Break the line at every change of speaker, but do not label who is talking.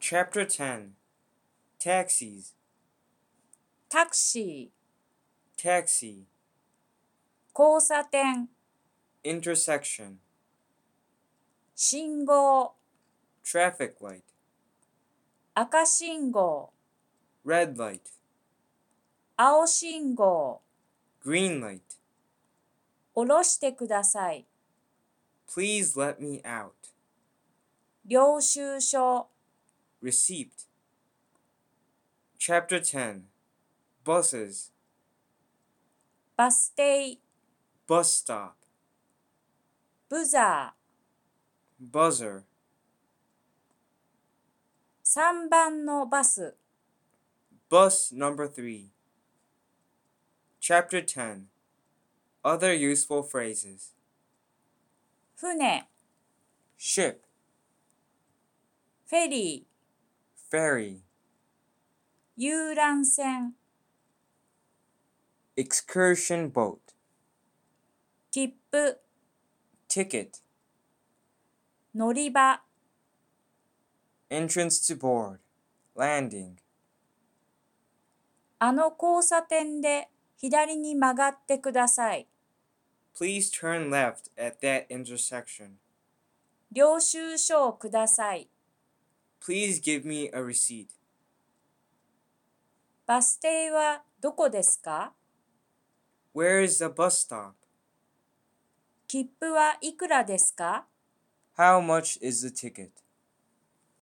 Chapter 10 Taxis
タクシー、
Taxi
交差点、
Intersection
信号、
Traffic light
赤信号、
Red light
青信号、
Green light
降ろしてください。
Please let me out
領収書、
Receipt Chapter 10 Buses
バス停、
Bus stop
ブザー、
Buzzer
3番のバス、
Bus number 3 Chapter 10 Other useful phrases
船、
Ship
フェリー、
Ferry
遊覧船、
Excursion boat
切符、
Ticket
乗り場、
Entrance to board Landing
あの交差点で左に曲がってください。
Please turn left at that intersection.
領収書をください。
Please give me a receipt.
バス停はどこですか？
Where is the bus stop?
切符はいくらですか？
How much is the ticket?